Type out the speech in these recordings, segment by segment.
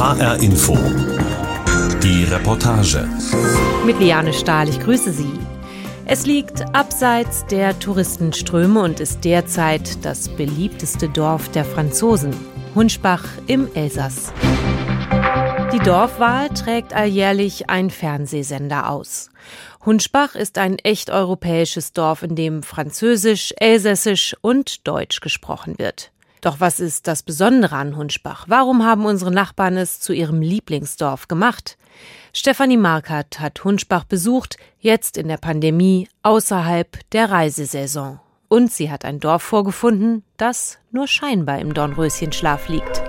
HR Info. Die Reportage. Mit Liane Stahl, ich grüße Sie. Es liegt abseits der Touristenströme und ist derzeit das beliebteste Dorf der Franzosen, Hunschbach im Elsass. Die Dorfwahl trägt alljährlich ein Fernsehsender aus. Hunschbach ist ein echt europäisches Dorf, in dem Französisch, Elsässisch und Deutsch gesprochen wird. Doch was ist das Besondere an Hunschbach? Warum haben unsere Nachbarn es zu ihrem Lieblingsdorf gemacht? Stefanie Markert hat Hunschbach besucht, jetzt in der Pandemie, außerhalb der Reisesaison. Und sie hat ein Dorf vorgefunden, das nur scheinbar im Dornröschenschlaf liegt.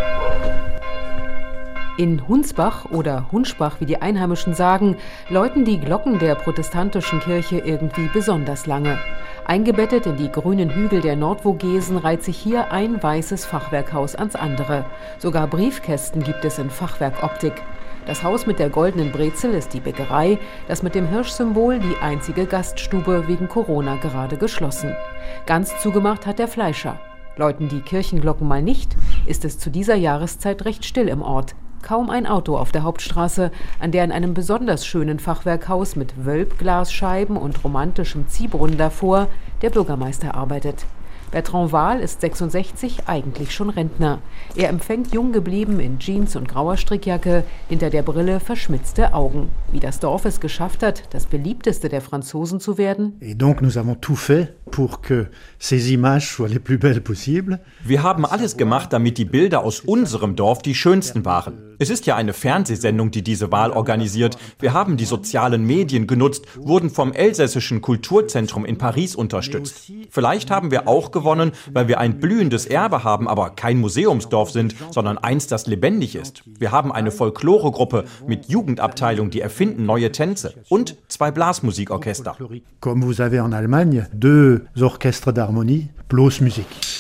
In Hunsbach oder Hunschbach, wie die Einheimischen sagen, läuten die Glocken der protestantischen Kirche irgendwie besonders lange. Eingebettet in die grünen Hügel der Nordvogesen reiht sich hier ein weißes Fachwerkhaus ans andere. Sogar Briefkästen gibt es in Fachwerkoptik. Das Haus mit der goldenen Brezel ist die Bäckerei, das mit dem Hirschsymbol die einzige Gaststube wegen Corona gerade geschlossen. Ganz zugemacht hat der Fleischer. Läuten die Kirchenglocken mal nicht, ist es zu dieser Jahreszeit recht still im Ort. Kaum ein Auto auf der Hauptstraße, an der in einem besonders schönen Fachwerkhaus mit Wölbglasscheiben und romantischem Ziehbrunnen davor der Bürgermeister arbeitet. Bertrand Wahl ist 66, eigentlich schon Rentner. Er empfängt jung geblieben in Jeans und grauer Strickjacke, hinter der Brille verschmitzte Augen. Wie das Dorf es geschafft hat, das beliebteste der Franzosen zu werden. Et donc nous avons tout fait pour que ces images soient les plus belles possibles. Wir haben alles gemacht, damit die Bilder aus unserem Dorf die schönsten waren. Es ist ja eine Fernsehsendung, die diese Wahl organisiert. Wir haben die sozialen Medien genutzt, wurden vom Elsässischen Kulturzentrum in Paris unterstützt. Vielleicht haben wir auch gewonnen, weil wir ein blühendes Erbe haben, aber kein Museumsdorf sind, sondern eins, das lebendig ist. Wir haben eine Folkloregruppe mit Jugendabteilung, die erfinden neue Tänze und 2 Blasmusikorchester. Comme vous avez en Allemagne 2 orchestres d'harmonie, Blasmusik.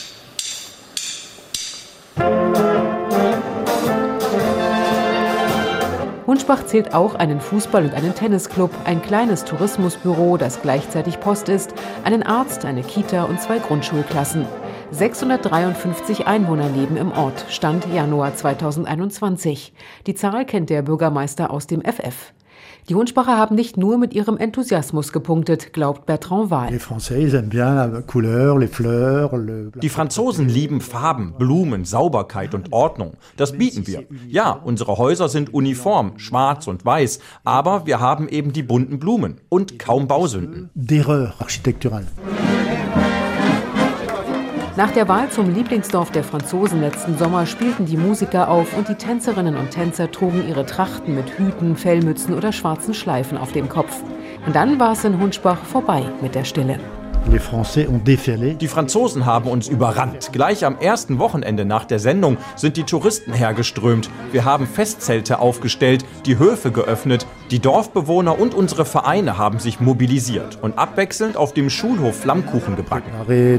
Hunschbach zählt auch einen Fußball- und einen Tennisclub, ein kleines Tourismusbüro, das gleichzeitig Post ist, einen Arzt, eine Kita und 2 Grundschulklassen. 653 Einwohner leben im Ort, Stand Januar 2021. Die Zahl kennt der Bürgermeister aus dem FF. Die Hunschbacher haben nicht nur mit ihrem Enthusiasmus gepunktet, glaubt Bertrand Wahl. Die Franzosen lieben Farben, Blumen, Sauberkeit und Ordnung. Das bieten wir. Ja, unsere Häuser sind uniform, schwarz und weiß, aber wir haben eben die bunten Blumen und kaum Bausünden. D'erreur architecturale. Nach der Wahl zum Lieblingsdorf der Franzosen letzten Sommer spielten die Musiker auf und die Tänzerinnen und Tänzer trugen ihre Trachten mit Hüten, Fellmützen oder schwarzen Schleifen auf dem Kopf. Und dann war es in Hunschbach vorbei mit der Stille. Die Franzosen haben uns überrannt. Gleich am ersten Wochenende nach der Sendung sind die Touristen hergeströmt. Wir haben Festzelte aufgestellt, die Höfe geöffnet. Die Dorfbewohner und unsere Vereine haben sich mobilisiert und abwechselnd auf dem Schulhof Flammkuchen gebacken.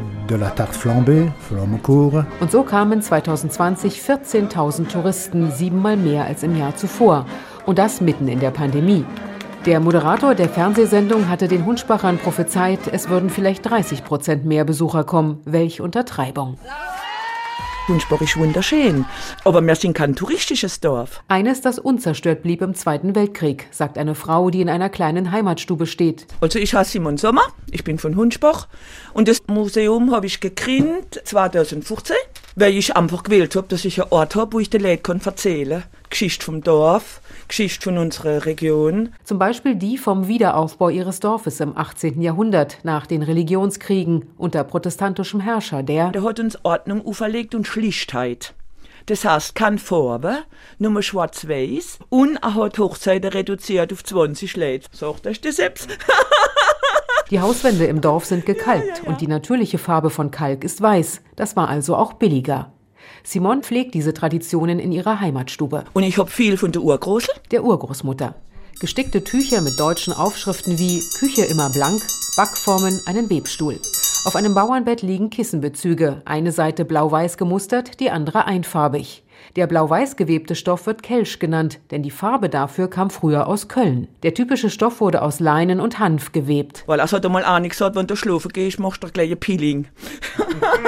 Und so kamen 2020 14.000 Touristen, 7-mal mehr als im Jahr zuvor. Und das mitten in der Pandemie. Der Moderator der Fernsehsendung hatte den Hunschbachern prophezeit, es würden vielleicht 30% mehr Besucher kommen. Welch Untertreibung. Hunschbach ist wunderschön, aber wir sind kein touristisches Dorf. Eines, das unzerstört blieb im Zweiten Weltkrieg, sagt eine Frau, die in einer kleinen Heimatstube steht. Also ich heiße Simon Sommer, ich bin von Hunschbach und das Museum habe ich gegründet 2015, weil ich einfach gewählt habe, dass ich einen Ort habe, wo ich den Leuten erzählen kann. Geschichte vom Dorf, Geschichte von unserer Region. Zum Beispiel die vom Wiederaufbau ihres Dorfes im 18. Jahrhundert nach den Religionskriegen unter protestantischem Herrscher, der hat uns Ordnung auferlegt und Schlichtheit. Das heißt, keine Farbe, nur schwarz-weiß und er hat Hochzeiten reduziert auf 20 Leute. Sagt euch das selbst? Die Hauswände im Dorf sind gekalkt und die natürliche Farbe von Kalk ist weiß. Das war also auch billiger. Simon pflegt diese Traditionen in ihrer Heimatstube. Und ich hab viel von der Urgroßel? Der Urgroßmutter. Gestickte Tücher mit deutschen Aufschriften wie Küche immer blank, Backformen, einen Webstuhl. Auf einem Bauernbett liegen Kissenbezüge, eine Seite blau-weiß gemustert, die andere einfarbig. Der blau-weiß gewebte Stoff wird Kelsch genannt, denn die Farbe dafür kam früher aus Köln. Der typische Stoff wurde aus Leinen und Hanf gewebt. Weil er hat einmal auch nicht gesagt, wenn du schlafen gehst, machst du gleich ein Peeling.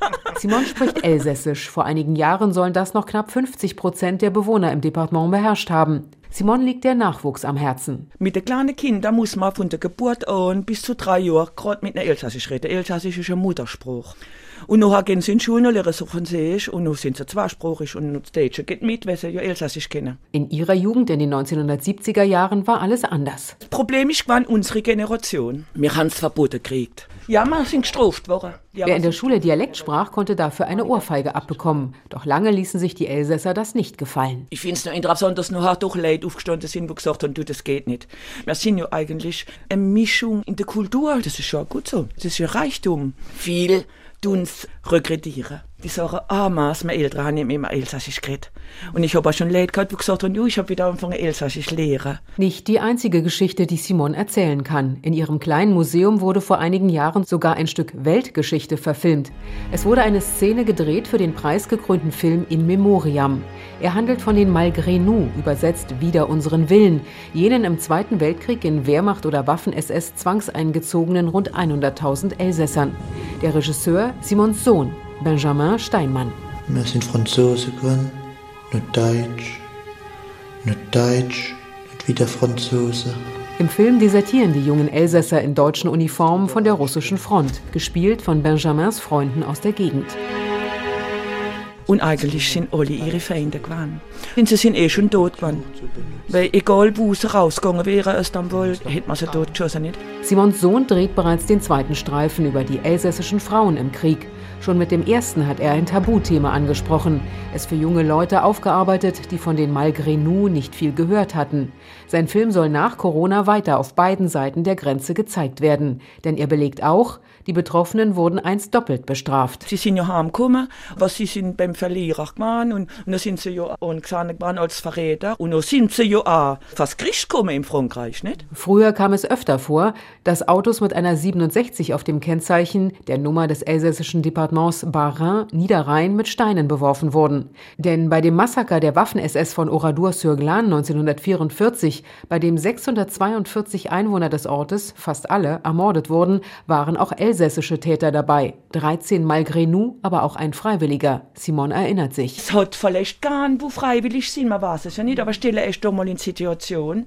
Simone spricht Elsässisch. Vor einigen Jahren sollen das noch knapp 50% der Bewohner im Departement beherrscht haben. Simone liegt der Nachwuchs am Herzen. Mit den kleinen Kindern muss man von der Geburt an bis zu 3 Jahren gerade mit einer Elsässisch reden. Elsässisch ist ein Mutterspruch. Und nachher gehen sie in die Schule und lernen so Französisch und dann sind sie zweisprachig und das Deutsche geht mit, weil sie ja Elsässisch kennen. In ihrer Jugend in den 1970er Jahren war alles anders. Das Problem ist unsere Generation. Wir haben es verboten gekriegt. Ja, wir sind gestraft worden. Ja, wer in der Schule Dialekt sprach, konnte dafür eine Ohrfeige abbekommen. Doch lange ließen sich die Elsässer das nicht gefallen. Ich finde es noch interessant, dass nachher doch Leute aufgestanden sind, die gesagt haben, du, das geht nicht. Wir sind ja eigentlich eine Mischung in der Kultur. Das ist ja gut so. Das ist ja Reichtum. Viel tun's regredieren. Die sagen, meine Eltern haben nicht immer Elsässisch geredet. Und ich habe auch schon Leute gehabt, die gesagt haben, ich habe wieder angefangen Elsässisch zu lernen. Nicht die einzige Geschichte, die Simone erzählen kann. In ihrem kleinen Museum wurde vor einigen Jahren sogar ein Stück Weltgeschichte verfilmt. Es wurde eine Szene gedreht für den preisgekrönten Film In Memoriam. Er handelt von den Malgré nous, übersetzt wider unseren Willen, jenen im Zweiten Weltkrieg in Wehrmacht oder Waffen-SS zwangseingezogenen rund 100.000 Elsässern. Der Regisseur Simons Sohn, Benjamin Steinmann. Wir sind Franzosen geworden, nicht Deutsch, nicht wieder Franzose. Im Film desertieren die jungen Elsässer in deutschen Uniformen von der russischen Front, gespielt von Benjamins Freunden aus der Gegend. Und eigentlich sind alle ihre Feinde gewesen. Und sie sind schon tot gewesen. Weil egal wo sie rausgegangen wären aus Istanbul, hätte man sie tot geschossen, nicht? Simons Sohn dreht bereits den zweiten Streifen über die elsässischen Frauen im Krieg. Schon mit dem ersten hat er ein Tabuthema angesprochen, es für junge Leute aufgearbeitet, die von den Malgré nous nicht viel gehört hatten. Sein Film soll nach Corona weiter auf beiden Seiten der Grenze gezeigt werden. Denn er belegt auch, die Betroffenen wurden einst doppelt bestraft. Sie sind ja heimgekommen, was sie sind beim Verlierer gewesen und dann sind sie ja angesehen als Verräter und dann sind sie ja auch fast Gericht gekommen in Frankreich, nicht? Früher kam es öfter vor, dass Autos mit einer 67 auf dem Kennzeichen, der Nummer des elsässischen Departements Bas-Rhin, Niederrhein, mit Steinen beworfen wurden. Denn bei dem Massaker der Waffen-SS von Oradour-sur-Glane 1944, bei dem 642 Einwohner des Ortes, fast alle, ermordet wurden, waren auch elsässische Täter dabei. 13 Malgré nous, aber auch ein Freiwilliger. Simone erinnert sich. Es hat vielleicht gar nicht, wo freiwillig sind, man weiß es ja nicht, aber stelle erst doch mal in Situation.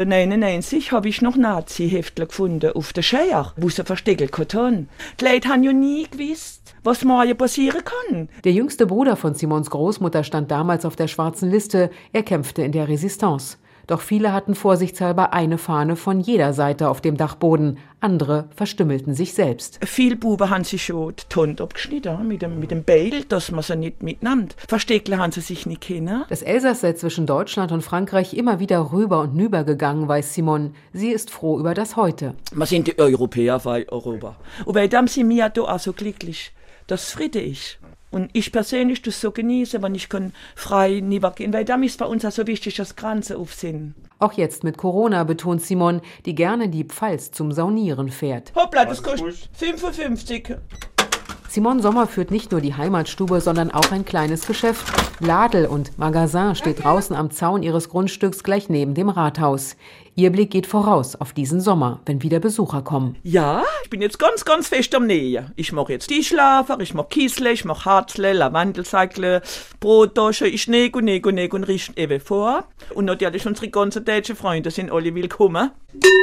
1999 habe ich noch Nazi-Heftler gefunden auf der Scheier, wo sie versteckelt haben. Die Leute haben ja nie gewusst, was morgen passieren kann. Der jüngste Bruder von Simons Großmutter stand damals auf der schwarzen Liste. Er kämpfte in der Resistance. Doch viele hatten vorsichtshalber eine Fahne von jeder Seite auf dem Dachboden. Andere verstümmelten sich selbst. Viele Buben haben sich schon die Tonte abgeschnitten mit dem Beil, dass man sie nicht mitnimmt. Versteckle haben sie sich nicht kennen. Das Elsass sei zwischen Deutschland und Frankreich immer wieder rüber und nüber gegangen, weiß Simone. Sie ist froh über das Heute. Wir sind die Europäer bei Europa. Und bei dem sind wir da auch so glücklich, dass Friede ist. Und ich persönlich das so genieße, wenn ich kann frei gehen, weil dann ist bei uns auch so wichtig, dass Grenzen auf sind. Auch jetzt mit Corona, betont Simone, die gerne die Pfalz zum Saunieren fährt. Hoppla, das kostet 55. Simone Sommer führt nicht nur die Heimatstube, sondern auch ein kleines Geschäft. Ladel und Magasin steht draußen am Zaun ihres Grundstücks gleich neben dem Rathaus. Ihr Blick geht voraus auf diesen Sommer, wenn wieder Besucher kommen. Ja, ich bin jetzt ganz, ganz fest am Nähen. Ich mache jetzt Tischlafer, ich mache Kiesle, ich mache Harzle, Lavendelsäckle, Brotdosche, ich nähe und rieche eben vor. Und natürlich unsere ganzen deutschen Freunde sind alle willkommen.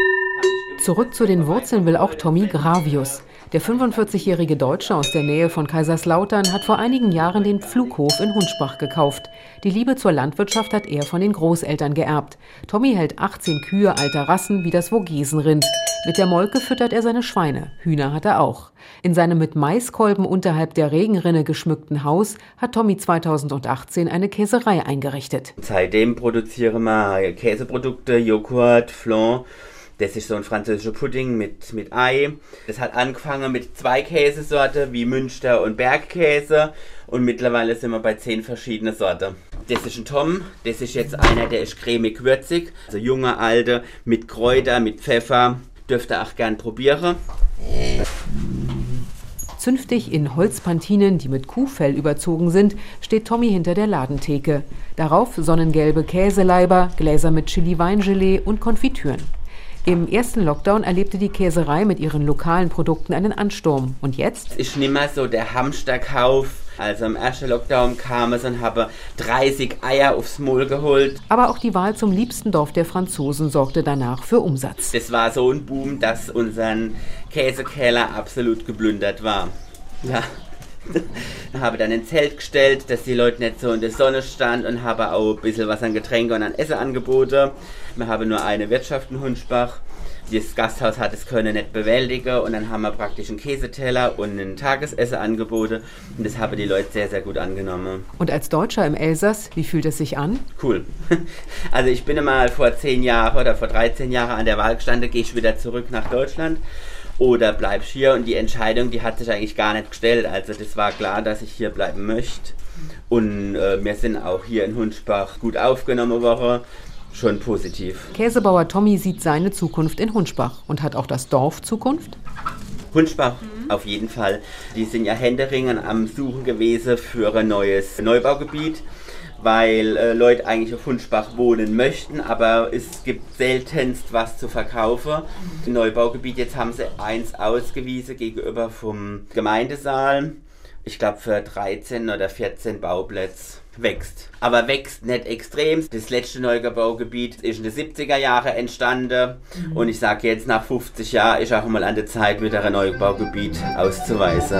Zurück zu den Wurzeln will auch Tommy Gravius. Der 45-jährige Deutsche aus der Nähe von Kaiserslautern hat vor einigen Jahren den Pflughof in Hunschbach gekauft. Die Liebe zur Landwirtschaft hat er von den Großeltern geerbt. Tommy hält 18 Kühe alter Rassen wie das Vogesenrind. Mit der Molke füttert er seine Schweine. Hühner hat er auch. In seinem mit Maiskolben unterhalb der Regenrinne geschmückten Haus hat Tommy 2018 eine Käserei eingerichtet. Seitdem produzieren wir Käseprodukte, Joghurt, Flan. Das ist so ein französischer Pudding mit Ei. Das hat angefangen mit 2 Käsesorten wie Münster und Bergkäse und mittlerweile sind wir bei 10 verschiedene Sorten. Das ist ein Tom, das ist jetzt einer, der ist cremig-würzig, also junge, alte, mit Kräuter, mit Pfeffer, dürft ihr auch gern probieren. Zünftig in Holzpantinen, die mit Kuhfell überzogen sind, steht Tommy hinter der Ladentheke. Darauf sonnengelbe Käseleiber, Gläser mit Chili-Weingelee und Konfitüren. Im ersten Lockdown erlebte die Käserei mit ihren lokalen Produkten einen Ansturm. Und jetzt? Es ist nicht mehr so der Hamsterkauf. Also im ersten Lockdown kam es und habe 30 Eier aufs Maul geholt. Aber auch die Wahl zum liebsten Dorf der Franzosen sorgte danach für Umsatz. Das war so ein Boom, dass unser Käsekeller absolut geplündert war. Ja. Ich habe dann ein Zelt gestellt, dass die Leute nicht so in der Sonne standen und habe auch ein bisschen was an Getränke und an Essen angeboten. Wir haben nur eine Wirtschaft in Hunschbach. Das Gasthaus hat es können nicht bewältigen und dann haben wir praktisch einen Käseteller und ein Tagesessen angeboten und das haben die Leute sehr, sehr gut angenommen. Und als Deutscher im Elsass, wie fühlt es sich an? Cool. Also ich bin mal vor 10 Jahren oder vor 13 Jahren an der Wahl gestanden, gehe ich wieder zurück nach Deutschland oder bleib ich hier, und die Entscheidung, die hat sich eigentlich gar nicht gestellt. Also das war klar, dass ich hier bleiben möchte und wir sind auch hier in Hunschbach gut aufgenommen worden. Schon positiv. Käsebauer Tommy sieht seine Zukunft in Hunschbach. Und hat auch das Dorf Zukunft? Hunschbach, auf jeden Fall. Die sind ja händeringend am Suchen gewesen für ein neues Neubaugebiet, weil Leute eigentlich auf Hunschbach wohnen möchten, aber es gibt seltenst was zu verkaufen. Im Neubaugebiet, jetzt haben sie eins ausgewiesen gegenüber vom Gemeindesaal. Ich glaube für 13 oder 14 Bauplätze. Wächst. Aber wächst nicht extrem. Das letzte Neubaugebiet ist in den 70er Jahren entstanden. Und ich sage jetzt, nach 50 Jahren ist auch mal an der Zeit, wieder ein Neubaugebiet auszuweisen.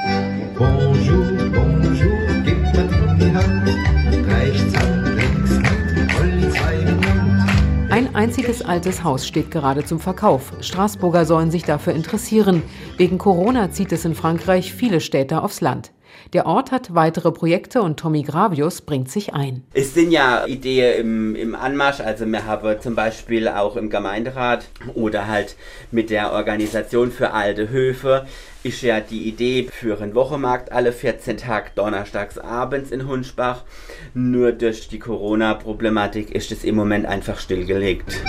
Bonjour, bonjour, gebt mir die Hand. Rechts Hand, links Hand, Polizei im Land. Ein einziges altes Haus steht gerade zum Verkauf. Straßburger sollen sich dafür interessieren. Wegen Corona zieht es in Frankreich viele Städte aufs Land. Der Ort hat weitere Projekte und Tommy Gravius bringt sich ein. Es sind ja Ideen im Anmarsch, also wir haben zum Beispiel auch im Gemeinderat oder halt mit der Organisation für alte Höfe ist ja die Idee für einen Wochenmarkt alle 14 Tage donnerstags abends in Hunschbach. Nur durch die Corona-Problematik ist es im Moment einfach stillgelegt.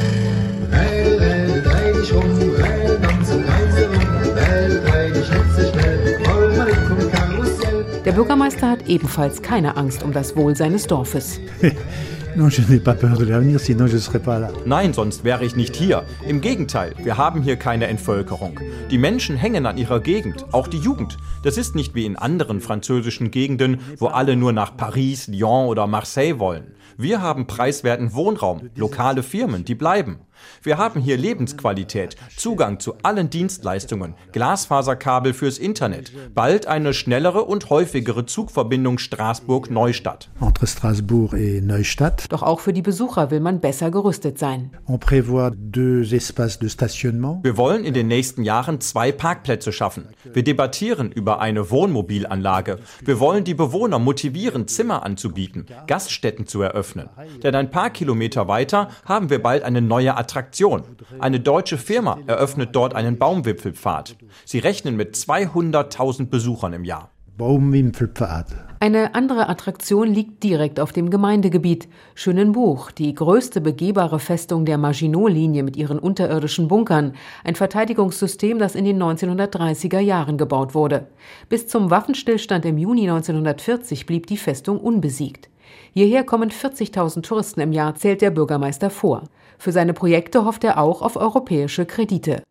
Dreh dich rum, dann zum Kreise rum, dreh dich nicht so schnell, roll mal vom Karussell. Der Bürgermeister hat ebenfalls keine Angst um das Wohl seines Dorfes. Non, je n'ai pas peur de l'avenir, sinon je serais pas là. Nein, sonst wäre ich nicht hier. Im Gegenteil, wir haben hier keine Entvölkerung. Die Menschen hängen an ihrer Gegend, auch die Jugend. Das ist nicht wie in anderen französischen Gegenden, wo alle nur nach Paris, Lyon oder Marseille wollen. Wir haben preiswerten Wohnraum, lokale Firmen, die bleiben. Wir haben hier Lebensqualität, Zugang zu allen Dienstleistungen, Glasfaserkabel fürs Internet, bald eine schnellere und häufigere Zugverbindung Straßburg-Neustadt. Entre Strasbourg et Neustadt. Doch auch für die Besucher will man besser gerüstet sein. On prévoit 2 espaces de stationnement. Wir wollen in den nächsten Jahren 2 Parkplätze schaffen. Wir debattieren über eine Wohnmobilanlage. Wir wollen die Bewohner motivieren, Zimmer anzubieten, Gaststätten zu eröffnen. Denn ein paar Kilometer weiter haben wir bald eine neue Attraktion. Eine deutsche Firma eröffnet dort einen Baumwipfelpfad. Sie rechnen mit 200.000 Besuchern im Jahr. Baumwipfelpfad. Eine andere Attraktion liegt direkt auf dem Gemeindegebiet. Schönenbuch, die größte begehbare Festung der Maginot-Linie mit ihren unterirdischen Bunkern. Ein Verteidigungssystem, das in den 1930er Jahren gebaut wurde. Bis zum Waffenstillstand im Juni 1940 blieb die Festung unbesiegt. Hierher kommen 40.000 Touristen im Jahr, zählt der Bürgermeister vor. Für seine Projekte hofft er auch auf europäische Kredite.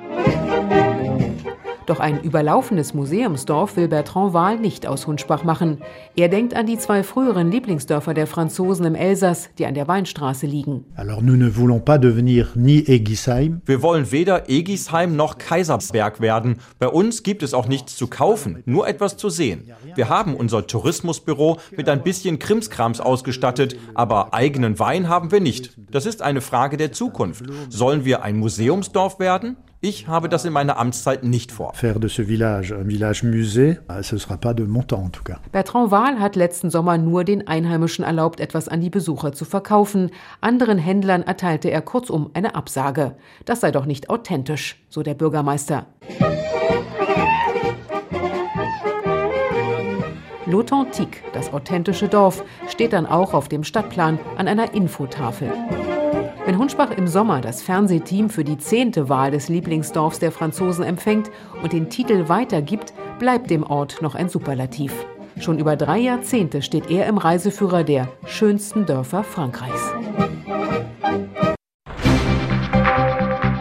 Doch ein überlaufenes Museumsdorf will Bertrand Wahl nicht aus Hunschbach machen. Er denkt an die 2 früheren Lieblingsdörfer der Franzosen im Elsass, die an der Weinstraße liegen. Alors nous ne voulons pas devenir ni Egisheim. Wir wollen weder Egisheim noch Kaisersberg werden. Bei uns gibt es auch nichts zu kaufen, nur etwas zu sehen. Wir haben unser Tourismusbüro mit ein bisschen Krimskrams ausgestattet, aber eigenen Wein haben wir nicht. Das ist eine Frage der Zukunft. Sollen wir ein Museumsdorf werden? Ich habe das in meiner Amtszeit nicht vor. Faire de ce village un village musée, ce sera pas de mon temps en tout cas. Bertrand Wahl hat letzten Sommer nur den Einheimischen erlaubt, etwas an die Besucher zu verkaufen. Anderen Händlern erteilte er kurzum eine Absage. Das sei doch nicht authentisch, so der Bürgermeister. L'Authentique, das authentische Dorf, steht dann auch auf dem Stadtplan an einer Infotafel. Wenn Hunschbach im Sommer das Fernsehteam für die 10. Wahl des Lieblingsdorfs der Franzosen empfängt und den Titel weitergibt, bleibt dem Ort noch ein Superlativ. Schon über 3 Jahrzehnte steht er im Reiseführer der schönsten Dörfer Frankreichs.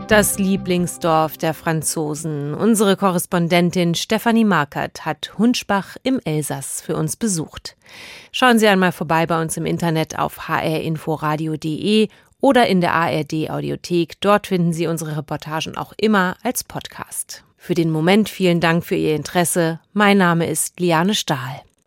Das Lieblingsdorf der Franzosen. Unsere Korrespondentin Stefanie Markert hat Hunschbach im Elsass für uns besucht. Schauen Sie einmal vorbei bei uns im Internet auf hrinforadio.de oder in der ARD-Audiothek. Dort finden Sie unsere Reportagen auch immer als Podcast. Für den Moment vielen Dank für Ihr Interesse. Mein Name ist Liane Stahl.